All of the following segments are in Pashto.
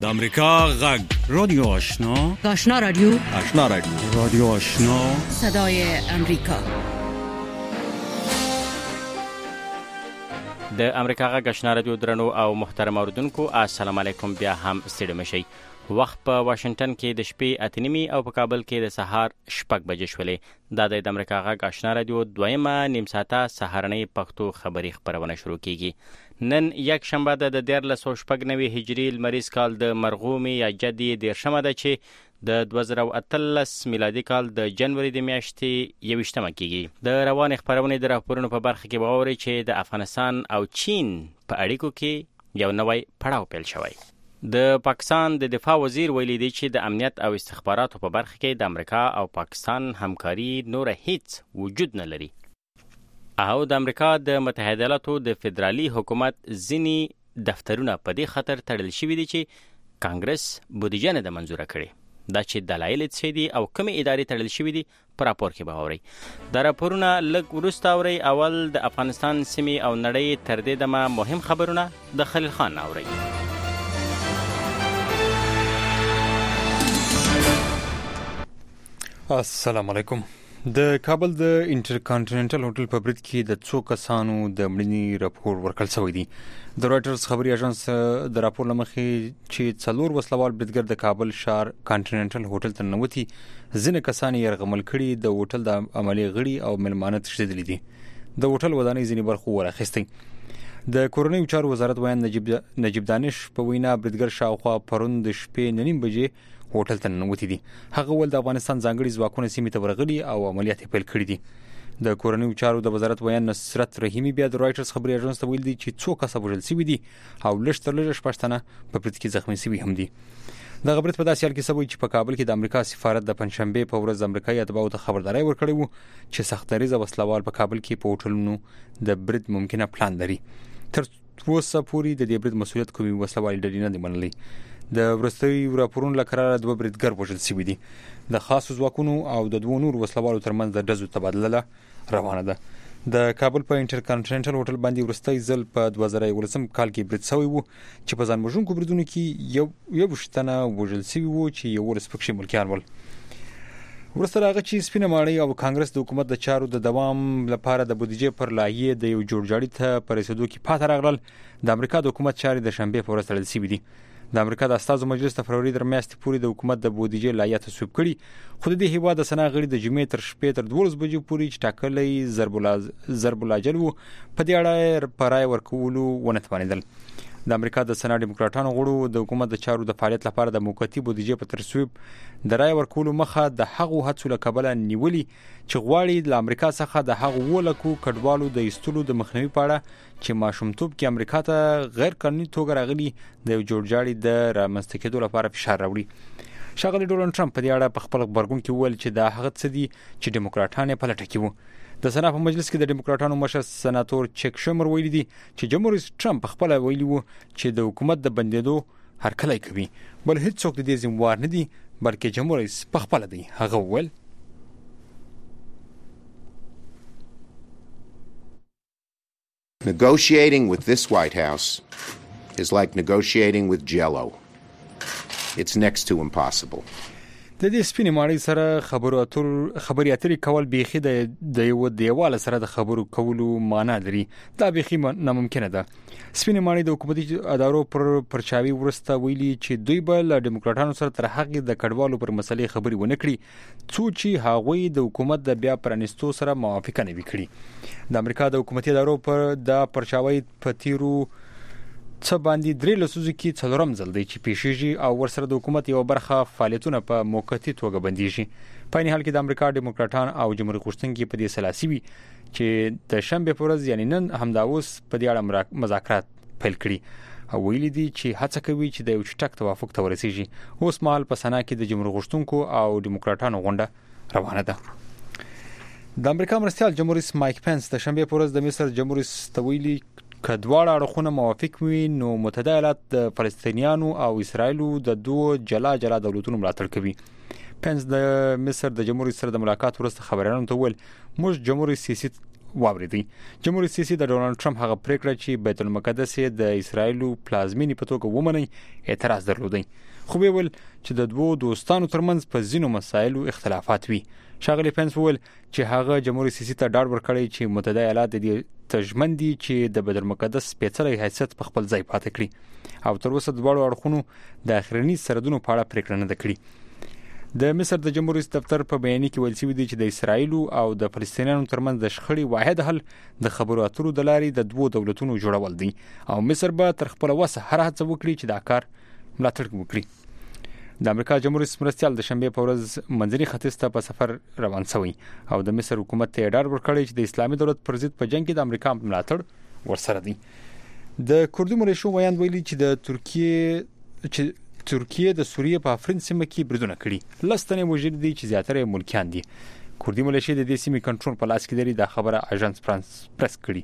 د امریکا غږ رادیو آشنا رادیو رادیو آشنا صدای امریکا. د امریکا غږ آشنا رادیو درنو او محترم اوردونکو السلام علیکم. بیا هم ستړي مشئ. وخت په واشنگټن کې د شپې 8:30 او په کابل کې د سهار 6 بجې شولې. دا د امریکا غږ آشنا رادیو دویمه نیم ساعته سهارنۍ پښتو خبری خبرونه شروع کیږي. نن یک شنبه د 1490 هجری لمریز کال د مرغومي یا جدي 10 ده چې د 2013 میلادي کال د جنوري د میاشتې 21 کیږي. د روان خبرونه د راپورونو په برخه کې باوري چې د افغانستان او چین په اړیکو کې یو نوی پړاو پیل شوی. د پاکستان د دفاع وزیر ویلي دی چې د امنیت او استخباراتو په برخه کې د امریکا او پاکستان همکاري نور هیڅ وجود نه لري. او د امریکا د متحده ایالاتو د فدرالي حکومت ځینی دفترونه په دې خاطر تړل شوي دي چې کانګرس بودیجه نه منزوره کړي. دا چې دلایل څه دي او کومې ادارې تړل شوي دي په راپور کې به اورئ. دا راپورونه لږ وروسته اورئ. اول د افغانستان سیمې او نړۍ تر دې دمه مهم خبرونه د خلیل خان اورئ. السلام علیکم. د کابل د انټرکانټیننټل هوټل په برید کې د څو کسانو د مړینې راپور ورکړل شوی دی. د رويټرز خبري اژانس د راپور لمخې چې څلور وسلوال بریدګر د کابل شار کانټیننټل هوټل ته ننوتي، ځینې کسان یې یرغمل کړي، د هوټل د عملي غړي او ملمانه تښتېدلي دي. د هوټل ودانۍ ځینې برخو ورخیستي. د کورنۍ چارو وزارت ویان نجیب دانش په وینا بریدګر شاوخوا پرون د شپې 9:30 بجې هوټل ته ننوتي دي. هغه ول د افغانستان ځانګړي ځواکونه سیمې ته ورغلي او عملیات پیل کړي دي. د کورنۍ چارو د وزارت ویان نصرت رحیمی بیا د رويټرز خبري اژانس ته ویل دي چې څو کسه وژل شوي دي او لږ تر لږه 6 تنه په برید کې زخمي شوي هم دي. د خبرت په داسې حال کې سوي چې په کابل کې د امریکا سفارت د پنځشنبه په ورځ امریکایي اتباعو ته خبرداري ورکړې وو چې سختریزه وسلوال په کابل کې په هوټلونو د برید ممکنه پلان لري. تر اوسه پورې د دې برید مسؤلیت کوي وسلوال ډلې نه دی منلي. د ورستي راپورونو لکه دوه بریدګر وژل شوي دي. د خاصو ځواکونو او د دوه نور وسلوالو ترمنځ د ډزو تبادله روانه ده. د کابل په انټرکانټیننټل هوټل باندې ورستي ځل په 2019 کال کې برید شوی وو چې په ځان وژونکو بریدونو کې یو شتنه وژل شوی وو چې یو ورسپکشي ملکیان ول. ورسره هغه چې سپینه ماڼۍ او کانګرس د حکومت د چارو د دوام لپاره د بودیجې پر لایحه د یو جوړجاړي ته پر رسیدو کې پاتې راغلل. د امریکا د حکومت چاري د شنبه په ورځ تړل شوی دي. د امریکا د استازو مجلس د فروری در میاشتې پورې د حکومت د بودیجې لایحه تصویب کړي، خو د هیواد د سنا غړي د جمعې تر شپې تر 12 بجې پورې چې ټاکلې ضرب الاجل وو په دې اړه پرای ورکولو ونه توانیدل. د امریکا د سنا ډیموکراټانو غړو د حکومت د چارو د فعالیت لپاره د موقتی بودیجې په ترتیب د رای ورکولو مخه د هغو هڅو لکبله نیولي چې غواړي د امریکا څخه د هغو ولکو کډوالو د ایستلو د مخنیوي پاړه چې ماشومتوب کې امریکا ته غیر قانوني توګه راغلي د جوړجاړي د رامنځته کېدو لپاره فشار راوړي. شاغلی ډونالد ټرمپ په دې اړه په خپل خبرګون کې وویل چې دا هغه څه دي چې ډیموکراټان یې په لټه کې وو. د سنا په مجلس کې د ډیموکراټانو مشر سناتور چک شمر ویلي دي چې جمهوریت ټرمپ خپل ویلي وو چې د حکومت د بندیدو هرکلی کوي، بل هیڅ څوک د دې ذمہوار نه دي بلکې جمهوریت په خپل دی. هغه ویل Negotiating with this White House is like negotiating with Jell-O. It's next to impossible. د دې سپینې ماڼۍ سره خبري اترې کول بیخي د یو دیواله سره د خبرو کولو معنا لري. دا بیخي ناممکنه ده. سپینې ماڼۍ د حکومتي ادارو پر پرچاوي ورسته ویلي چې دوی به له ډیموکراټانو سره تر هغه د کډوالو پر مسلې خبري ونه کړي څو چې هغوی د حکومت د بیا پرانستو سره موافقه نه وکړي. د امریکا د حکومتي ادارو پر د پرچاوي پتیرو څه باندې 3 لسوزو کې څلورم ځل دی چې پیښیږي او ورسره د حکومت یو برخه فعالیتونه په موقتی توګه بنديږي. په این حال کې د امریکا ډیموکراټان او جمهوریت غوښتونکي په دې سلاسي وي چې د شنبه په ورځ یعنی نن همدا اوس په دې اړه مذاکرات پیل کړي او ویلي دي چې هڅه کوي چې د یو چټک توافق ته ورسیږي. اوس مهال په سنا کې د جمهوریت غوښتونکو او ډیموکراټانو غونډه روانه ده. د امریکا مرستیال جمهوریت مایک پنس د شنبه په ورځ د مصر جمهوریت تویلي کډوال اړخونه موافق وي نو متحده ایالات د فلسطینیانو او اسرایلو د دوه جلا دولتونو ملاتړ کوي. پنس د مصر د جمهوریت سره د ملاقات وروسته خبريالانو ته ویل موږ جمهوریت سیاسي واوریدي. جمهوریت رئیس د ډونالد ټرمپ هغه پریکړه چې بیت المقدس د اسرایل پلازمینی په توګه ومني اعتراض درلودي، خو ویل چې د دوو دوستانو ترمنځ په ځینو مسایلو اختلافات وي. شاغلی پنس ویل چې هغه جمهوریت رئیس ته ډاډ ورکړی چې متحده ایالات د تجمن دي چې د بیت المقدس سپېڅلې حیثیت په خپل ځای پاتې کړي او تر اوسه دواړو اړخونو د اخرنی سرحدونو په اړه پریکړه نه کړې. د مصر د جمهوریت دفتر په بیان کې ویل شوی دی چې د اسرایل او د فلسطینیانو ترمنځ د شخړې واحد حل د خبرو اترو د لارې د دوو دولتونو جوړول دي او مصر به تر خپل وسه هر هڅه وکړي چې دا کار ملاتړ وکړي. د امریکا جمهوریت مرستیال د شنبه په ورځ منځني ختیځ ته په سفر روان شوی او د مصر حکومت ته ډاډ ورکړی چې د اسلامي دولت پر ضد په جنگ کې د امریکا ملاتړ ورسره دی. د کردي ملیشو ویان ویلي چې د ترکیه د سوریه په افرین سیمه کې بریدونه کړي، لستنې وژل دي چې زیاتره ملکیان دي. کردي ملیشې د دې سیمې کنټرول په لاس کې لري، دا خبره اژانس فرانس پریس کړي.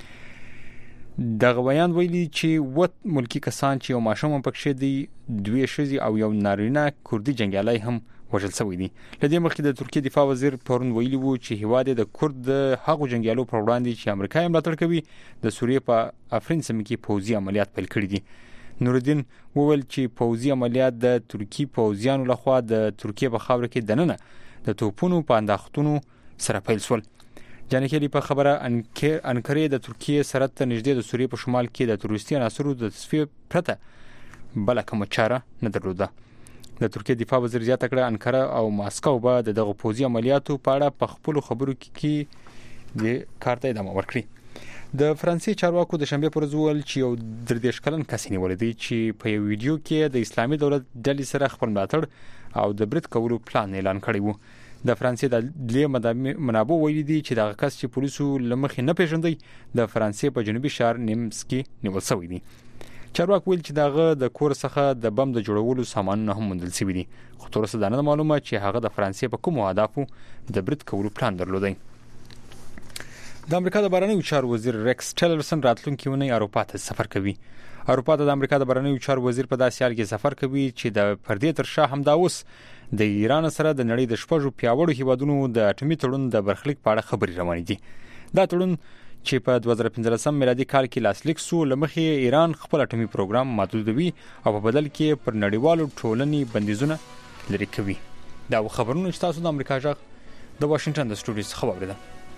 د غویان ویلي چې ملکی کسان چې یو ماشوم پکښې دي، دوی ښځې او یو نارینه کردي جنگیالي هم وژل شوی دي. لدې مخکې د ترکیه دفاع وزیر پرون ویلي وو چې هیواد د کرد د هغو جنگیالو پر وړاندې چې امریکا یې ملاتړ کوي د سوریه په افرین سیمه کې پوځي عملیات پیل کړي دي. نورالدین وویل چې پوځي عملیات د ترکی پوځیانو لخوا د ترکیه په خاوره کې دننه د توپونو په انداختونو سره پیل شول. جانکلی په خبره انکره د ترکیه سرحد ته نږدې د سوریه په شمال کې د تروریستي عناصرو د تصفیه پرته بل کومه چاره نه درلوده. د ترکیه دفاع وزیر زیاته کړه انکره او ماسکو به دغه پوځي عملیاتو په اړه په خپل خبرو کې د کارته ادامه ورکړي. د فرانسې چارواکو د شنبه پر ورځ ویل چې یو 33 کلن کس نیول دی چې په یو ویډیو کې د اسلامي دولت ډلې سره خپل ملاتړ او د برید کولو پلان اعلان کړی وو. د فرانسې د عدلیې منابع ویلي دي چې دغه کس چې پولیسو لمخې نه پیژندي د فرانسې په جنوبي شهر نیمس کې نیول شوی دی. چارواک ویل چې دغه د کور څخه د بم د جوړولو سامانونه هم موندل شوي دي، خو تر اوسه دا نه معلومه چې هغه د فرانسې په کومو اهدافو د برید کولو پلان درلودی. د امریکا د بهرنیو چارو وزیر ریکس ټیلرسن راتلونکي اونۍ اروپا ته سفر کوي. اروپا ته د امریکا د بهرنیو چارو وزیر په داسې حال کې سفر کوي چې د پردې تر شا همدا اوس د ایران سره د نړۍ د شپږو پیاوړو هیوادونو د اټومي تړون د برخلیک په اړه خبرې روانې دي. دا تړون چې په 2015 میلادي کال کې لاسلیک شو لمخې ایران خپل اټومي پروګرام محدودوي او په بدل کې پر نړیوالو ټولنې بندیزونه لري کوي. دا خبرونه چې تاسو د امریکا ژغ د واشنگټن د سټوډیو څخه واوریدل.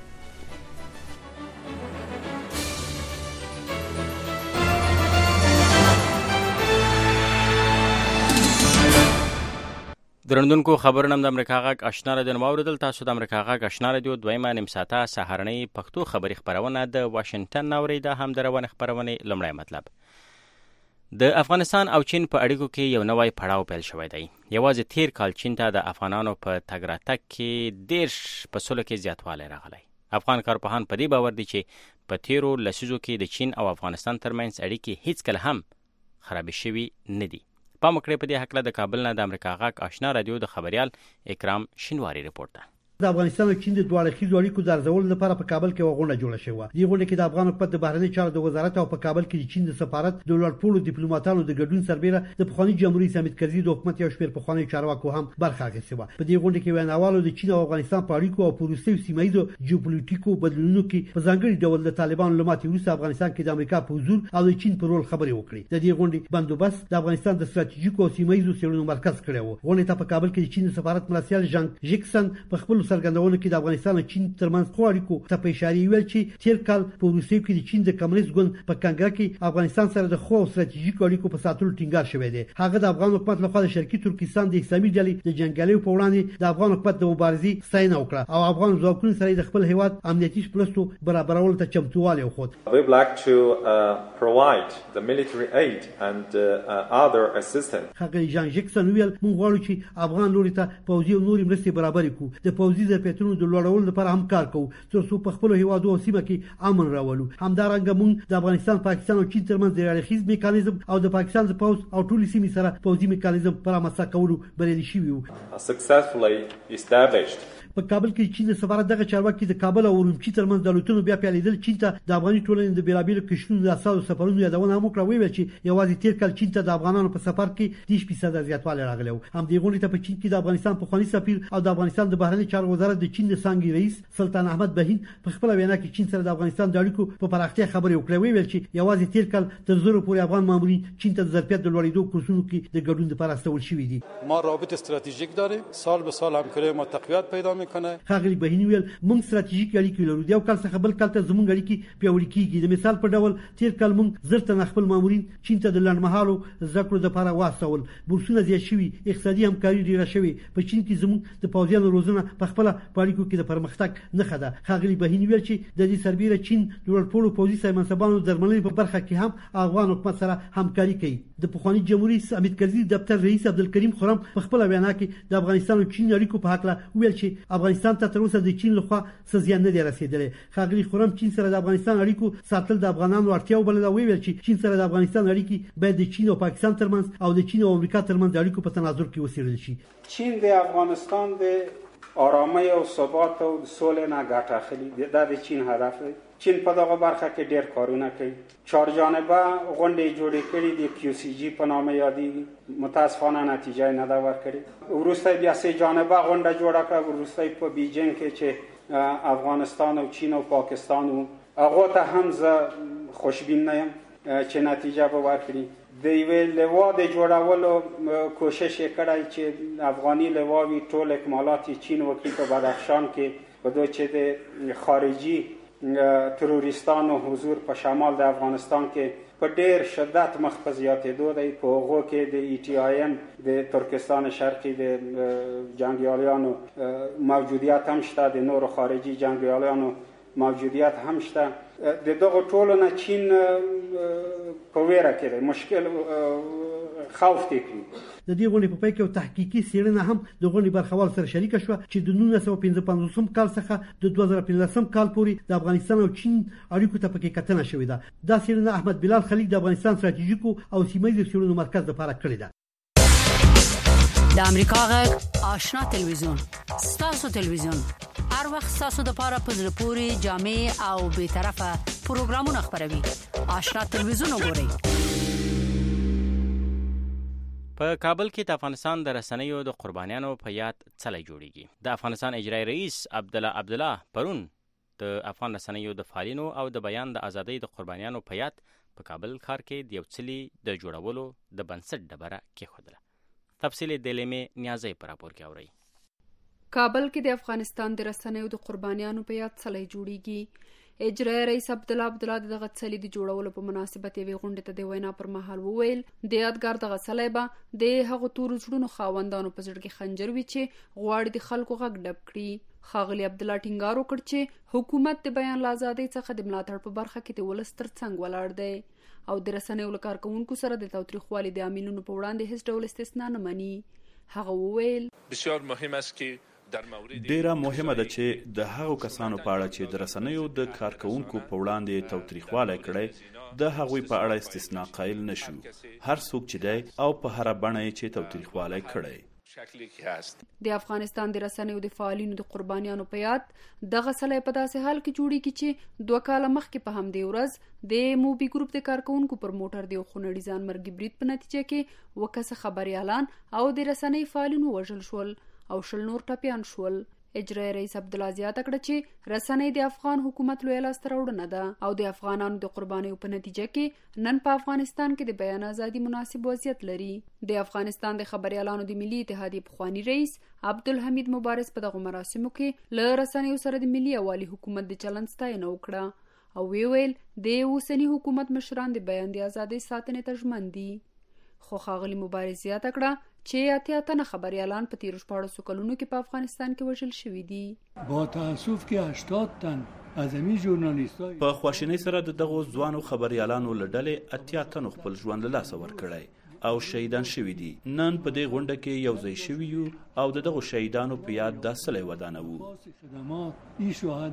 درندونکو خبرونه د امریکا غږ آشنا رادیو نووریدل. تاسو د امریکا غږ آشنا رادیو دویمه نیم ساعته سهارنۍ پښتو خبري خبرونه د واشنگټن نوریده هم دروانه خبرونه. لمړی مطلب د افغانستان او چین په اړیکو کې یو نوی پړاو پیل شوی دی. یوازې تیر کال چین ته د افغانانو په تګ راتګ کې 10% کې زیاتوالی راغلی. افغان کارپوهان په دې باور دي چې په تیرو لسیزو کې د چین او افغانستان ترمنځ اړیکې هیڅ کله هم خراب شوي نه دي. پام وکړئ په دې حق له د کابل نه د امریکا غږ آشنا رادیو د خبريال اکرام شینواری رپورټ ده. د افغانستان او چین د دوه اړخیزو اړیکو د ارزولو لپاره په کابل کې غونډه جوړه شوه. دې غونډه کې د افغان حکومت د بهرنی چارو د وزارت او په کابل کې د چین د سفارت د لوړپوړو ډیپلوماټانو د ګډون سربېره د پخوانی جمهوریت حامد کرزي د حکومت یو شمېر پخوانی چارواکو هم برخه اخیستې وه. په دې غونډه کې ویناوالو د چین او افغانستان په اړیکو او پروسې سیمایي جیوپولیټیکو بدلونونو کې په ځانګړي ډول د طالبانو لماتې وروسته افغانستان کې د امریکا په حضور او د چین په رول خبرې وکړې. د دې غونډې بندوبست د افغانستان د ستراتیژیکو او سیمایي څېړنو مرکز کړی و. غونډې ته په کابل کې د چین د سفارت مرستیال ژانګ جیکسن په خپل څرګندونو کې د افغانستان او چین ترمنځ اړیکو ته په اشاره ویل چې تیر کال په روسیې کې د چین د کمونیست ګوند په کنګره کې افغانستان سره د خو ستراتیژیکو اړیکو په ساتلو ټینګار شوی دی. هغه د افغان حکومت لخوا د شرقي ترکستان د اسلامي ډلې د جنگیالیو په وړاندې د افغان حکومت د مبارزې ستاینه وکړه او افغان ځواکونو سره د خپل هیواد امنیتي پلوستو برابرولو ته چمتووالی وښود. We would like to provide the military aid and other assistance. هغه ژان جیکسن ویل موږ غواړو چې افغان لوري ته پوځي او نورې مرستې برابرې کړو. د پوځي ظرفیتونو د لوړولو لپاره هم کار کوو ترڅو په خپل هیوادو او سیمه کې امن راولو. همدارنګه موږ د افغانستان، پاکستان او چین ترمنځ د اړیخیز میکانیزم او د پاکستان د پوځ او ټولې سیمې سره پوځي میکانیزم پر رامنځته کولو بریالي شوي وو. Successfully established. په کابل کې چین سفارت دغه چارواکي د کابل او اورمچي ترمنځ د الوتنو بیا پیلېدل چین ته د افغاني ټولنې د بیلابېلو قشرونو د اساسو سفرونو یادونه هم وکړه. ویل چې یوازې تیر کال چین ته د افغانانو په سفر کې 10% زیاتوالی راغلی و. همدې غونډې ته په چین کې د افغانستان پخوانی سفیر او د افغانستان د بهرنی چارو وزارت د چین د څانګې رئیس سلطان احمد بهین په خپل وینا کې چین سره د افغانستان د اړیکو په پراختیا خبرې وکړې. ویل چې یوازې تیر کال تر 1000 پورې افغان مامورین چین ته د ظرفیت د لوړېدو کورسونو کې د ګډون لپاره استول شوي دي. ما رابط استراتژیک داریم، سال به سال همکاری ما تقویت پیدا میکنه. ښاغلي بهین ویل موږ استراتیژیک اړیکې لرو، د یو کال څخه بل کال ته زموږ اړیکې پیاوړې کیږي. د مثال په ډول تیر کال موږ زر تنه خپل مامورین چین ته د لنډمهالو زده کړو لپاره واستول، بورسونه زیات شوي، اقتصادي همکاري ډیره شوې. په چین کې زموږ د پوځیانو روزنه په خپل اړیکو کې د پرمختګ نښه ده. ښاغلي بهین ویل چې د دې سربېره چین د لوړپوړو پوځي سایمنسبانو درملنې په برخه کې هم افغان حکومت سره همکاري کوي. د پخوانی جمهوریت حمید کرزي دفتر رئیس عبدالکریم خرم په خپل وینا کې د افغانستان او چین اړیکو په حق ویل چې افغانستان ته تر اوسه د چین لخوا څه زیان نه دی رسیدلی. ښاغلي خرم چین سره د افغانستان اړیکو ساتل د افغانانو اړتیا وبلله. ویل چې چین سره د افغانستان اړیکې باید د چین او پاکستان ترمنځ او د چین او امریکا ترمنځ د اړیکو په تناظر کې وڅېړل شي. چین د افغانستان د آرامۍ او ثبات او سولې نه ګټه اخلي. دا د چین هدف دی. چین په دغه برخه کې ډېر کارونه کوي. چهار جانبه غونډې جوړې کړي دي، QCG په نامه یادېږي. متاسفانه نتیجه نه ده ورکړې. وروسته بیا سه جانبه غونډه جوړه کړه، وروسته په بیجینګ کې چې افغانستان او چین او پاکستان و. هغه ته هم زه خوشبین نه یم چې نتیجه به ورکړي. د یوې لوا د جوړولو کوشش یې کړی چې افغاني لواوي ټول اکمالات چین وکړي په بدخشان کې، په دوی چې د خارجي تروریستانو حضور په شمال د افغانستان کې په ډېر شدت مخ په زیاتېدو دی. په هغو کې د ETIM د ترکستان شرقي د جنګیالیانو موجودیت هم شته، د نورو خارجي جنګیالیانو موجودیت هم شته. د دغه ټولو نه چین په ویره کې دی، مشکل خوف دی کړي. د دې غونډې په پای کې یو تحقیقي څېړنه هم د غونډې برخوال سره شریکه شوه چې د 1955 کال څخه د 2015 کال پورې د افغانستان او چین اړیکو ته پکې کتنه شوې ده. دا څېړنه احمد بلال خلیق د افغانستان ستراتیژیکو او سیمه‌ییزو څېړنو مرکز لپاره کړې ده. د امریکا غږ آشنا تلویزیون ستاسو تلویزیون هر وخت ستاسو د لپاره په زړه پورې جامع او به طرفه پروګرامونه خپروي. آشنا تلویزیون وګورئ. په کابل کې د افغانستان د رسنیو د قربانیانو په یاد څلی جوړیږي. د افغانستان اجرایی رئیس عبدالله پرون د افغان رسنیو د فعالینو او د بیان د ازادۍ د قربانیانو په یاد په کابل ښار کې د یو څلي د جوړولو د بنسټ ډبره کېښودله. تفصیل د لیمې نیازۍ په راپور کې اورئ. کابل کې د افغانستان د رسنیو د قربانیانو په یاد څلی جوړیږي. اجرایی رئیس عبدالله دغه څلی د جوړولو په مناسبت یوې غونډې ته د وینا پر مهال وویل د یادګار دغه څلی به د هغو تورو زړونو خاوندانو په زړه کې خنجر وي چې غواړي د خلکو غږ ډب کړي. ښاغلي عبدالله ټینګار وکړ چې حکومت د بیان له ازادۍ څخه د ملاتړ په برخه کې د ولس تر څنګ ولاړ دی او د رسنیو له کارکوونکو سره د تاوتریخوالي د عاملونو په وړاندې هیڅ ډول استثنا نه مني. هغه وویل بسیار مهم است که ډیره مهمه ده چې د هغو کسانو په اړه چې د رسنیو د کارکوونکو په وړاندې تاوتریخوالی کړی د هغوی په اړه استثنا قایل نشو. هر څوک چې دی او په هره بڼه یې چې تاوتریخوالی کړی. د افغانستان د رسنیو د فعالینو د قربانیانو په یاد دغه څلی په داسې حال کې جوړیږي چې 2 کاله مخکې په همدې ورځ د موبي ګروپ د کارکوونکو پر موټر د یو خونړي ځانمرګي برید په نتیجه کې 2 کسه خبریالان او د رسنۍ فعالینو وژل شول او 20 نور ټپیان شول. اجرایی رئیس عبدالله زیاته کړه چې رسنۍ د افغان حکومت لویه لاسته راوړنه ده او د افغانانو د قربانیو په نتیجه کې نن په افغانستان کې د بیان ازادي مناسب وضعیت لري. د افغانستان د خبریالانو د ملي اتحادیې پخوانی رئیس عبدالحمید مبارز په دغه مراسمو کې له رسنیو سره د ملي یووالي حکومت د چلند ستاینه وکړه او ویل د اوسني حکومت مشران د بیان د ازادۍ ساتنې ته ژمن دي. خو ښاغلي مبارز زیاته کړه چې 80 تنه خبریالان په تیرو 14 کلونو کې په افغانستان کې وژل شوي دي. با تاسف کې 80 تن ازمي ژورنالیستای په خواشینۍ سره د دغو ځوانو خبریالانو له ډلې 80 تنو خپل ژوند له لاسه ورکړی او شهیدان شوي دي. نن په دې غونډه کې یو ځای شوي یو او د دغو شهیدانو په یاد دا څلی ودانوو.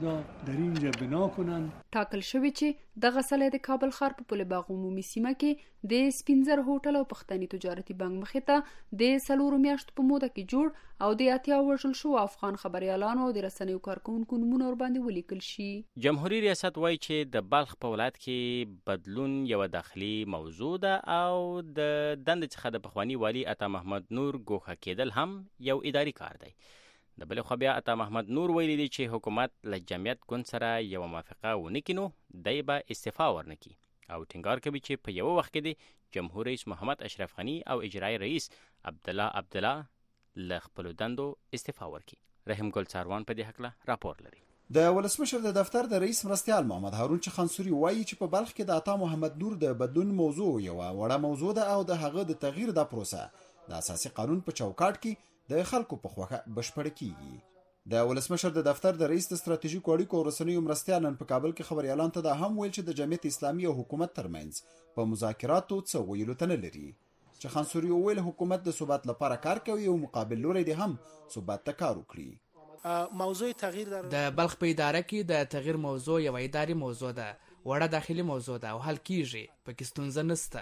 ټاکل شوي چې دغه څلی د کابل ښار په پل باغ عمومي سیمه کې د سپینزر هوټل او پښتني تجارتي بانک مخې ته د 4 میاشتو په موده کې جوړ او د 80 وژل شو افغان خبريالانو او د رسنیو کارکونکو نومونه ور باندې ولیکل شي. جمهوریت ریاست وایي چې د بلخ په ولایت کې بدلون یو داخلي موضوع ده او د دند څخه د پخوانی والی عطا محمد نور ګوښه کېدل هم یو اداري کار دی. د بل خو بیا عطا محمد نور ویلي دی چې حکومت له جمعیت ګوند سره یو موافقه ونه کړي نو دی به استعفا ورنکړي او ټینګار کوي چې په یو وخت کې د جمهور رئیس محمد اشرف غنی او اجرایی رئیس عبدالله له خپلو دندو استعفا ورکړي. رحیم ګل څاروان په دې هکله راپور لري. د ولسمشر د دفتر د رئیس مرستیال محمد هارون چخانسوري وایي چې په بلخ کې د عطا محمد نور د بدلون موضوع یو وړه موضوع ده او د هغه د تغییر د پروسه د اساسي قانون په چوکاټ کې د خلکو په خوخه بشپړ کیږي. د ولسمشر د دفتر د رئیس د ستراتیژیکو اړیکو او رسنیو مرستیال نن په کابل کې خبريالانو ته دا هم ویل چې د جمعیت اسلامي او حکومت ترمنځ په مذاکراتو څه ویلو ته نه لري. چې خانسوري ویل حکومت د ثبات لپاره کار کوي او مقابل لوري دي هم ثبات ته کار وکړي. موضوع تغییر د بلخ په اداره کې د تغییر موضوع یو اداري موضوع ده، وړه داخلي موضوع ده او حل کیږي، پکې ستونزه نشته.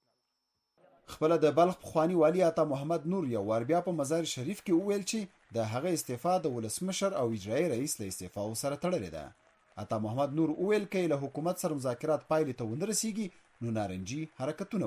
خپل د بلخ پخوانی والی عطا محمد نور یو ور بیا په مزار شریف کې وویل چې د هغه استعفا د ولسمشر او اجرایی رئیس له استعفا سره تړلې ده. عطا محمد نور وویل چې له حکومت سره مذاکرات پایلې ته ونه رسیږي نو نارنجی حرکتونه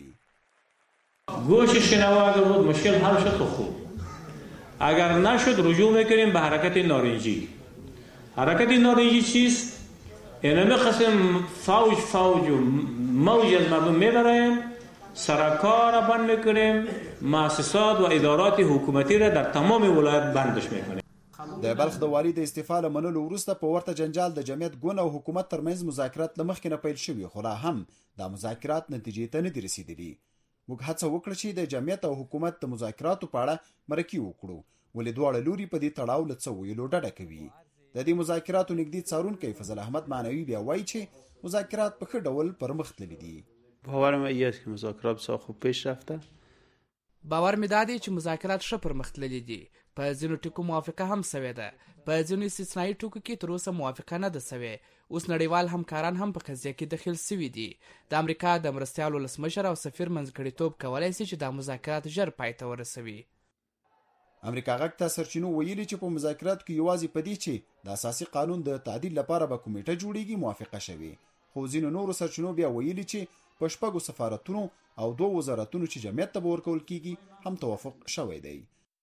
وکړي. گوش شنوا اگر بود مشکل حل شد تو خوب، اگر نشد رجوع میکنیم به حرکت نارنجی. حرکت نارنجی چیست؟ اینم قسم فوج و موج از مردم میبریم، سرکار بند میکنیم، مؤسسات و ادارات حکومتی را در تمام ولایت بندش میکنیم. د بلخ د والی د استعفا له منلو وروسته په ورته جنجال د جمعیت ګوند او حکومت ترمنځ مذاکرات له مخکې نه پیل شوي، خو لا هم د مذاکرات نتیجې ته نه دي رسیدلي. موږ هڅه وکړه چې د جمعیت او حکومت د مذاکراتو په اړه مرکې وکړو، ولې دواړه لوري په دې تړاو له څه ویلو ډډه کوي. د دې مذاکراتو نږدې څارونکی فضل احمد معنوي بیا وایي چې مذاکرات په ښه ډول پرمخ تللي دي. باور من این است که مذاکرات بسیار خوب پیش رفته. باور می دادی چې مذاکرات ښه پرمخ تللي دي. په ځینو ټکو موافقه هم سوې ده، په ځینو استثنایي ټکو کې تر اوسه موافقه نه ده سوې. اوس نړیوال همکاران هم په قضیه کې دخیل سوي دي. د امریکا د مرستیال ولسمشر او سفیر منځګړیتوب کولی شي چې دا مذاکرات ژر پای ته ورسوي. امریکا غږ ته سرچینو ویلي چې په مذاکراتو کې یوازې په دې چې د اساسي قانون د تعدیل لپاره به کمیټه جوړیږي موافقه شوې، خو ځینو نورو سرچینو بیا ویلي چې په شپږو سفارتونو او 2 وزارتونو چې جمعیت ته ورکول کیږي هم توافق شوی دی.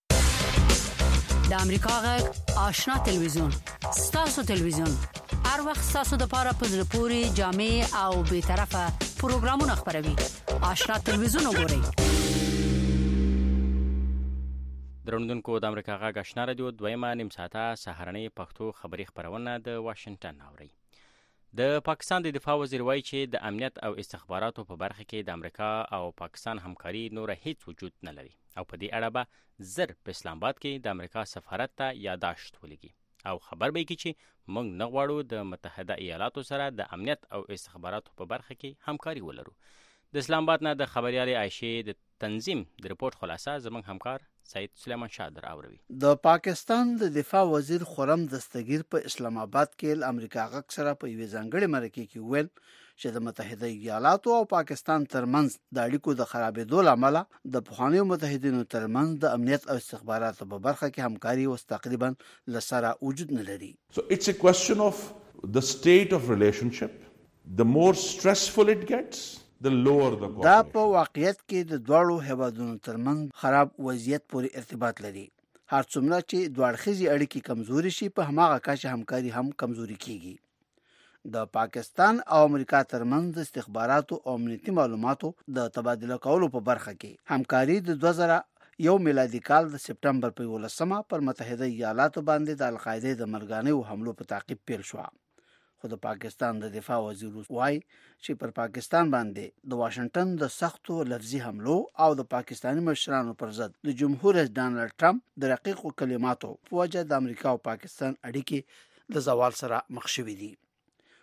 د امریکا غږ آشنا تلویزیون ستاسو تلویزیون هر وخت ستاسو د پاره په زړه پوري جامع او به طرفه پروګرامونه خبروي. آشنا تلویزیون وګورئ. درنوونکو د امریکا غږ آشنا رادیو دویمه نیم ساعته سهارنۍ پښتو خبري خبرونه د واشنگټن اوري. د پاکستان د دفاع وزیر وایي چې د امنیت او استخباراتو په برخه کې د امریکا او پاکستان همکاري نور هیڅ وجود نه لري او په دې اړه به زر په اسلام آباد کې د امریکا سفارت ته یادداشت ولګي او خبر به کې چې موږ نه غواړو د متحده ایالاتو سره د امنیت او استخباراتو په برخه کې همکاري ولرو. د اسلام آباد نه د خبريالي عائشه د تنظیم د رپورت خلاصه زموږ همکار سید سلیمان شاه راوړي. د پاکستان د دفاع وزیر خرم دستگیر په اسلام آباد کې امریکا غږ سره په یوه ځانګړي مرکه کې ویل چې د متحده ایالاتو او پاکستان ترمنځ د اړیکو د خرابېدو لامل د پخوانیو متحدینو ترمنځ د امنیت او استخباراتو په برخه کې همکاري اوس تقریبا لسره وجود نه لري. So it's a question of the state of relationship. The more stressful it gets, the lower the cooperation. دا په واقعیت کې د دواړو هیوادونو ترمنځ خراب وضعیت پورې ارتباط لري. هر څومره چې دوړخیزي اړیکې کمزوري شي په هماغه کچه همکاري هم کمزوري کیږي. د پاکستان او امریکا ترمنځ د استخباراتو او امنیتي معلوماتو د تبادله کولو په برخه کې همکاري د 2001 میلادي کال د سپټمبر په 11مه پر متحده ایالاتو باندې د القاعده د مرګانو حملو په تعقیب پیل شو. خو د پاکستان د دفاع وزیر وایي چې پر پاکستان باندې د واشنگټن د سختو لفظي حملو او د پاکستاني مشرانو پر ضد د جمهور رئیس ډانلډ ټرمپ د رقیقو کلماتو په وجه د امریکا او پاکستان اړیکې د زوال سره مخ شوې دي.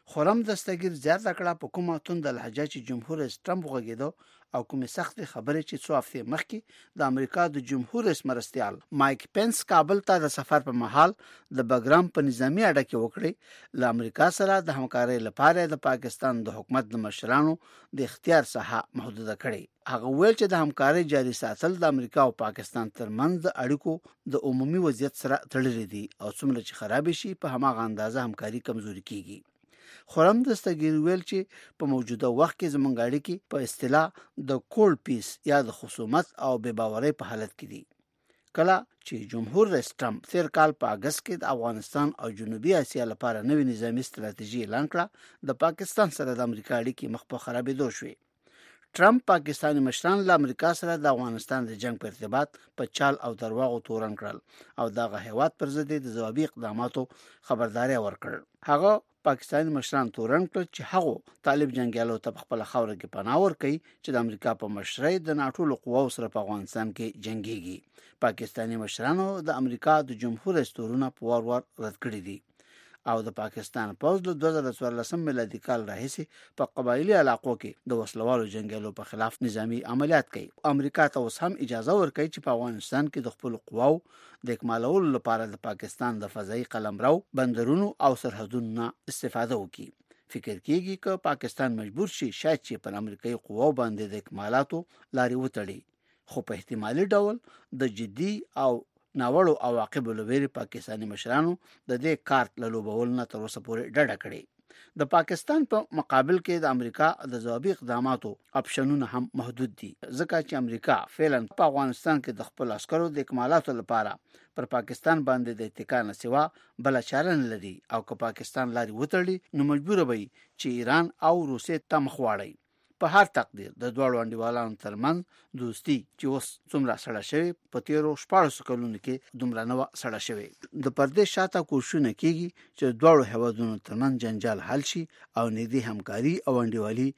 خورم دستګیر زیاته کړه په کومه توند لهجه چې جمهور رئیس ټرمپ غږیدو او کومې سخت خبرې چې څو هفتې مخکې د امریکا د جمهور رئیس مرستیال مایک پنس کابل ته د سفر په مهال د بګرام په نظامی اړیکې وکړې له امریکا سره د همکارۍ لپاره د پاکستان د حکومت د مشرانو د اختیار څخه محدوده کړي. هغه ویل چې د همکارۍ جاري ساتل د امریکا او پاکستان ترمنځ د اړیکو د عمومي وضعیت سره تړلي دي او څومره چې خراب شي په هماغه اندازه همکاري کمزوري کیږي. خورم دستګیر ویل چې په موجوده وخت کې زموږ اړیکې په اصطلاح د کولډ پیس یا د خصومت او بې باورۍ په حالت کې دي. کله چې جمهور رئیس ټرمپ تیر کال په اگست کې د افغانستان او جنوبي اسیا لپاره نوې نظامی ستراتیژي اعلان کړه، د پاکستان سره د امریکا اړیکې مخ په خرابېدو شوې. ټرمپ پاکستاني مشران له امریکا سره د افغانستان د جنگ په ارتباط په چال او درواغو تورن کړل او دغه هیواد پر ضد د ځوابي اقداماتو خبرداري ورکړ. هغه پاکستاني مشران تورن کړ چې هغه طالب جنگیالو ته خپل خوره کې پناه ورکړي چې د امریکا په مشرۍ د ناټو له قواو سره په افغانستان کې جنگيږي. پاکستاني مشرانو د امریکا د جمهور رئیس تورونه په وار وار رد کړی دي او د پاکستان پوځ له 2014 میلادي کال راهیسې په قبایلی علاقو کې د وسلوالو جنگیالو په خلاف نظامی عملیات کوي. امریکا ته اوس هم اجازه ورکړي چې په افغانستان کې د خپل قواو د اکمالولو لپاره د پاکستان د فضایي قلمرو، بندرونو او سرحدونو استفاده وکړي. فکر کیږي چې پاکستان مجبور شي شاید چې پر امریکایي قواو باندې د اکمالاتو لاري وتړي، خو په احتمالي ډول د جدي او ناوړو عواقبو لویري پاکستاني مشرانو د دې کارت له لوبول نه تر اوسه پورې ډډه کړې. د پاکستان په مقابل کې د امریکا د ځوابي اقداماتو اپشنونه هم محدود دي، ځکه چې امریکا فعلا په افغانستان کې د خپل عسکرو د اکمالاتو لپاره پر پاکستان باندې د اتکا نه سوا بل چاره نه لري او که پاکستان لاري وتړي نو مجبور وي چې ایران او روسیې ته مخ واړي. په هر تقدیر د دوړو انډیوالانو ترمنځ دوستي چې اوس څومره سړه شوی په تیرو 14 کلونو کې دومره نه سړه شوی. د پردې شاته کوششونه کیږي چې دوړو هیوادونو ترمنځ جنجال حل شي او نږدې همکاري او انډیوالي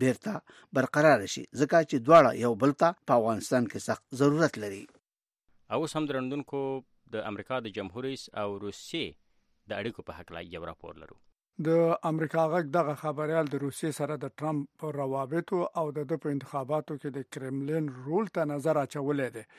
بیرته برقرار شي، ځکه چې دوړه یو بل ته په افغانستان کې سخت ضرورت لري. او سم درندونکو د امریکا د جمهور رئیس او روسیې د اړیکو په حق لا یو راپور لرو. د امریکا غږ دغه خبريال د روسیې سره د ټرمپ په روابطو او د په انتخاباتو کې د کرملین رول ته نظر اچولې ده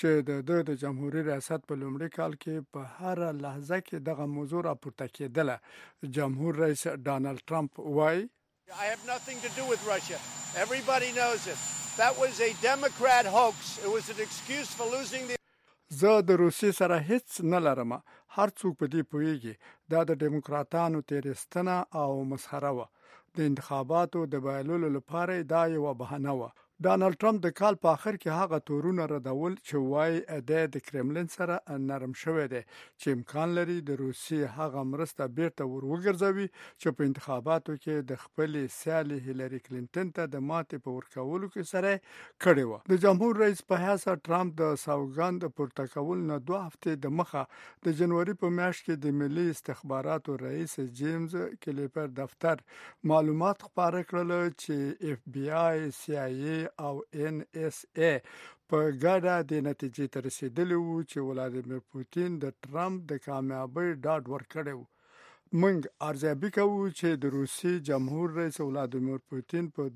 چې د جمهوریت ریاست په لومړي کال کې په هر لحظه کې دغه موضوع راپورته کېدله. جمهور رئیس ډانلډ ټرمپ وایي I have nothing to do with Russia. Everybody knows it. That was a Democrat hoax. It was an excuse for losing the زه د روسیې سره هیڅ نه لرم. هر څوک په دې پوهیږي دا د دیموکراتانو تیرستنه او مسخره و. د انتخاباتو د بایلولو لپاره دا یو بهانه و. ډانلډ ټرمپ د کال په اخر کې هغه تورونه ردول چې وایي د کرملین سره نرم شوی دی چې امکان لري د روسیې هغه مرسته بیرته وګرځوي چې په انتخاباتو کې د خپل سیالي هیلری کلینټن ته د ماتې په ورکولو کې سره کړی و. د جمهور رئیس په حیث ټرمپ د سوګند پورته کول نه 2 هفتې د مخه د جنوري په میاشت کې د ملي استخباراتو رئیس جیمز کلیپر دفتر معلومات خپاره کړل چې اف بی آی، سی آی ای او ان اس ای په ګډه د نتیجې ته رسیدلی وو چې ولادیمیر پوتین د ټرمپ د کامیابی ډاډ ورکړی وو. موږ ارزیابي کوو چې د روسي جمهور رئیس ولادیمیر پوتین په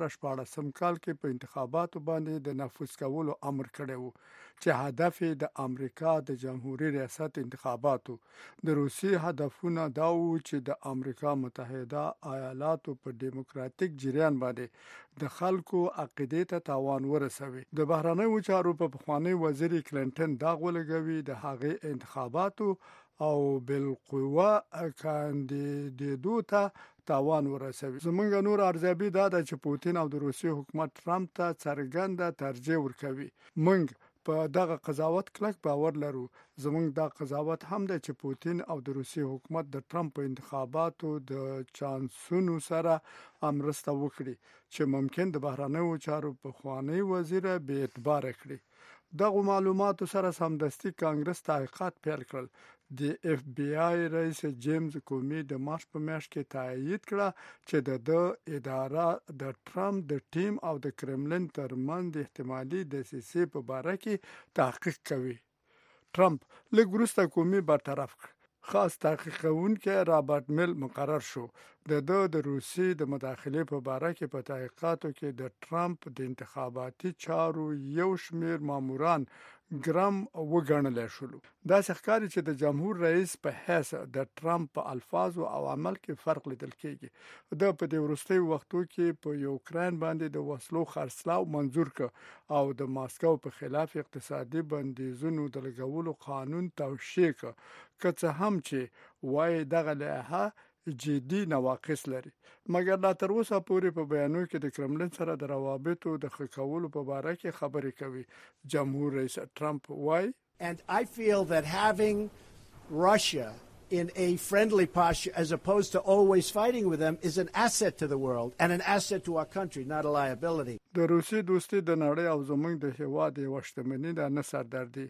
2014 کال کې په انتخاباتو باندې د نفوذ کولو امر کړی وو چې هدف د امریکا د جمهوریت ریاست انتخاباتو. د روسي هدفونه دا وو چې د امریکا متحده ایالاتو په دیموکراتیک جریان باندې د خلکو عقیدې ته تاوان ورسوي. د بهرنیو چارو په پخوانی وزیر کلینټن دا غولګوي د هغې انتخاباتو او بالقوه کاندیدو ته تاوان ورسوي. زمونږ نور ارزیابي دا ده چې پوتین او د روسي حکومت ټرمپ ته څرګنده ترجیح ورکوي. موږ په دغه قضاوت کلک باور لرو. زمونږ دا قضاوت هم ده چې پوتین او د روسي حکومت د ټرمپ په انتخاباتو د چانسونو سره مرسته وکړي چې ممکن د بهرنیو چارو پخوانی وزیر بې اعتباره کړي. دغه معلوماتو سره سمدستي کانګرس تحقیقات پیل کړل. د اف بی آی رئیس جیمز کومی د مارچ په میاشت کې تایید کړه چې د اداره د ټرمپ د ټیم او د کرملین ترمنځ د احتمالي دسیسې په باره کې تحقیق کوي. ټرمپ لږ وروسته کومی برطرف کړ. خاص تحقیق کوونکی رابرټ میل مقرر شو. د روسي د مداخله په باره کې په تحقیقاتو کې د ټرمپ د انتخاباتي چارو یو شمیر ماموران ګرام وګڼل شول. دا ښکاري چې د جمهور رئیس په حیث د ټرمپ په الفاظو او عمل کې فرق لیدل کېږي. د په دې وروستي وختو کې په یوکرين باندې د وسلو خرڅلاو منظور ک او د ماسکو په خلاف اقتصادي بندیزونو د لګولو قانون توشیح ک که هم چې وای دغه له جدي نواقص لري، مګر لا تر اوسه پورې په بیانو کې د کرملین سره د روابطو د ښه کولو په باره کې خبرې کوي. جمهور رئیس ټرمپ وایي And I feel that having Russia in a friendly posture as opposed to always fighting with them is an asset to the world and an asset to our country, not a liability. د روسي دوستي د نړۍ او زموږ د هیواد یو شتمنۍ ده، نه سردردي.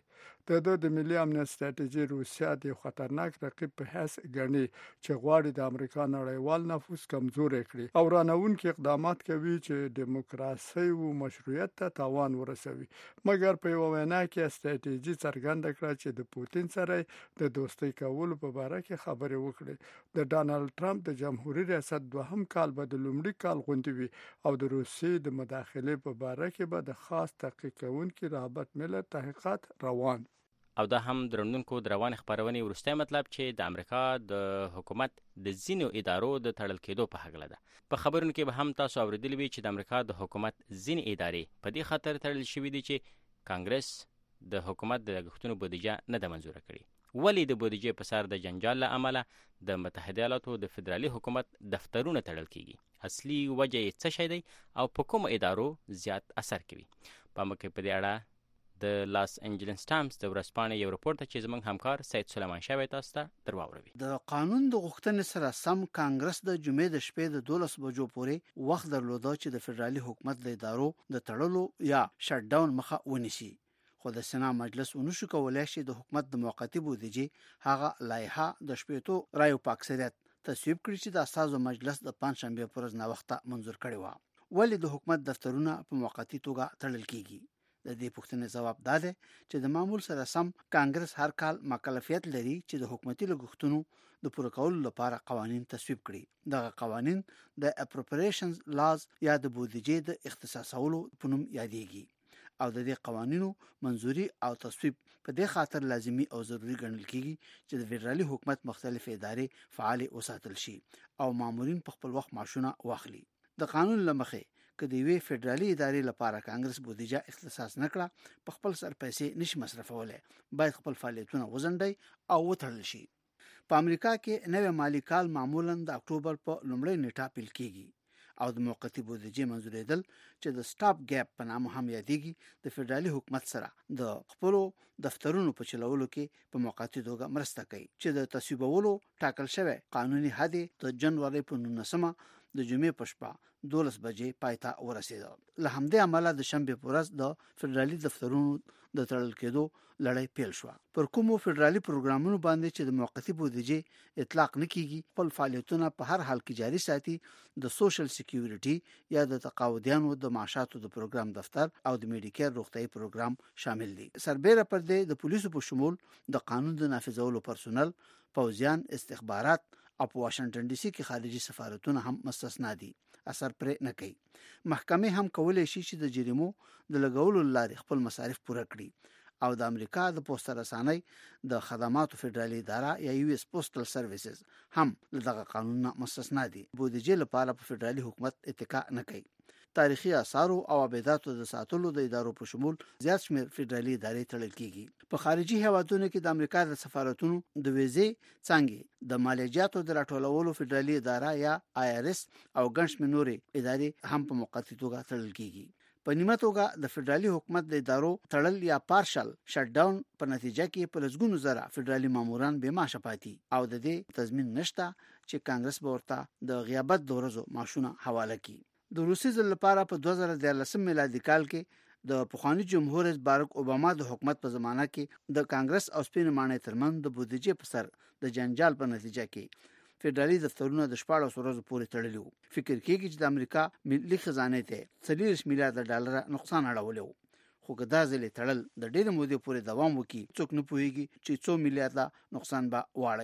د ملي امنیت ستراتیژي روسیا د خطرناک رقیب په حیث ګڼي چې غواړي د امریکا نړیوال نفوذ کمزوري کړي او رانوونکي اقدامات کوي چې دیموکراسي او مشروعیت ته تاوان ورسوي. مګر په یو وینا کې ستراتیژي څرګنده کړه چې د پوتین سره د دوستۍ کولو په باره کې خبرې وکړي. د ډانلډ ټرمپ د جمهوریت ریاست دوهم کال به د لومړي کال غونډې وي او د روسي د مداخله په باره کې به د خاص تحقیق کوونکي رابرټ میلر تحقیقات روان. او دا هم درنونکو د روان خبرونې وروستی مطلب چې د امریکا د حکومت د ځینو ادارو د تړل کېدو په هکله ده. په خبرونو کې به هم تاسو اوریدلی وي چې د امریکا د حکومت ځینې ادارې په دې خاطر تړل شوي دي چې کانګرس د حکومت د لګښتونو بودیجه نه ده منظوره کړې. ولې د بودیجې په سر د جنجال له امله د متحده ایالاتو د فدرالي حکومت دفترونه تړل کیږي؟ اصلي وجه یې څه شی دی او په کومو ادارو زیات اثر کوي؟ په مکه په دې اړه د لاس انجلس ټایمز د ورځپاڼې یو رپورټ چې زموږ همکار سید سلیمان شاه تاسو ته درواوروي. د قانون د غوښتنې سره سم کانګرس د جمعې د شپې د 12 بجو پورې وخت درلوده چې د فدرالي حکومت د ادارو د تړلو یا شټ ډاون مخه ونیسي. خو د سنا مجلس ونشو کولای شي د حکومت د موقتی بودیجې هغه لایحه د شپېتو رایو په اکثریت تصویب کړي چې د اساسو مجلس د پنځشنبه پر ورځ نوښت منظور کړي و. ولې د حکومت دفترونه په موقتی توګه تړل کیږي؟ د دې پوښتنې ځواب دا دی چې د معمول سره سم کانګرس هر کال مکلفیت لري چې د حکومتي لګښتونو د پوره کولو لپاره قوانين تصویب کړي. دغه قوانين د اپروپریشنز لاز یا د بودیجې د اختصاصولو په نوم یادېږي او د دې قوانینو منځوري او تصویب په دې خاطر لازمي او ضروری ګڼل کیږي چې د فدرالي حکومت مختلف ادارې فعال وساتل شي او مامورین په خپل وخت معاشونه واخلي. د قانون لمخې کله وی فدرالي ادارې لپاره کانګرس بودیجه اختصاص نکړه په خپل سر پیسې نشي مصرفوله، باید خپل فعالیتونه وزندای او وتړل شي. په امریکا کې نوې مالی کال معمولا د اکتوبر په لومړۍ نیټه پیل کیږي او د موقتی بودیجې منظوریدل چې د سټاپ ګیپ په نامه هم یادېږي د فدرالي حکومت سره د خپل دفترونو په چلولو کې په موقتی توګه مرسته کوي چې د تصویبولو ټاکل شوی قانوني حد د جنوري په 19 د جمعې په شپه 12 بجې پایته ورسېده. له همدې عمله د شنبه په ورځ د فدرالي دفترونو د تړل کېدو لړۍ پیل شو. پر کومو فدرالي پروګرامونو باندې چې د موقتی بودیجې اطلاق نکېږي خپل فعالیتونه په هر حال کې جاري ساتي د سوشل سکیورټي یا د تقاعدیانو د معاشاتو د پروګرام دفتر او د میډیکیر روغتیايي پروګرام شامل دي. سربېره پر دې د پولیسو په شمول د قانون د نافذولو پرسونل، پوځیان، استخبارات او په واشنگټن ډي سي کې خارجي سفارتونه هم مستثنا دي. اثر پرې نه کوي. محکمې هم کولای شي چې د جریمو د لګولو لارې خپل مصارف پوره کړي او د امریکا د پوسټ رسانۍ د خدماتو فدرالي اداره یا یو اس پوسټل سرویسز هم دغه قانون مستثنا دي. بودیجې لپاره په فدرالي حکومت اتکا نه کوي. تاریخي آثار او عبادتو د ساتلو د ادارو په شمول زیات شمېر فدرالي ادارې تړل کیږي. په خارجي هیوادونو کې د امریکا د سفارتونو د ویزې څنګه د مالیاتو د راټولولو فدرالي اداره یا آی آر اس او ګڼ شمېر نورې ادارې هم په موقتی توګه تړل کیږي. په نیمه توګه د فدرالي حکومت د ادارو تړل یا پارشل شټ ډاون په نتیجه کې په لږونو زره فدرالي ماموران بې معاشه پاتې او د دې تضمین نشته چې کانګرس به ورته د غیابت د ورځو معاشونه حواله کړي. د روسي ځل لپاره په 2013 میلادي کال کې د پخوانی جمهور رئیس باراک اوباما د حکومت په زمانه کې د کانګرس او سپین مانې ترمن د بودیجې په سر د جنجال په نتیجه کې فدرالي دفترونه د 14 ورځې پورې تړلي وو. فکر کېږي چې د امریکا ملي خزانه ته 40 میلیارډ ډالر نقصان اړولی وو. خو که دا ځلې تړل د ډېرې مودې پورې دوام وکړي څوک نه پوهیږي چې څو میلیارډ نقصان به واړي.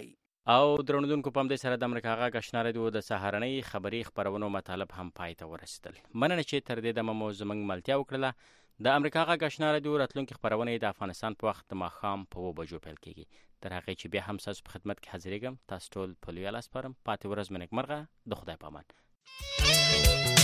او درنودونکو په همدې سره د امریکا غږ آشنا رادیو د سهارنۍ خبري خبرونو مطالب هم پای ته ورسېدل. مننه چې تر دې دمه مو زموږ ملتیا وکړله. د امریکا غږ آشنا رادیو راتلونکي خبرونه د افغانستان په وخت د ماښام په 2 بجو پیل کیږي. تر هغې چې بیا هم ستاسو په خدمت کې حاضرېږم. تاسو ټول په لوی لاس سپارم. پاتې ورځ مو نیکمرغه. د خدای په امان.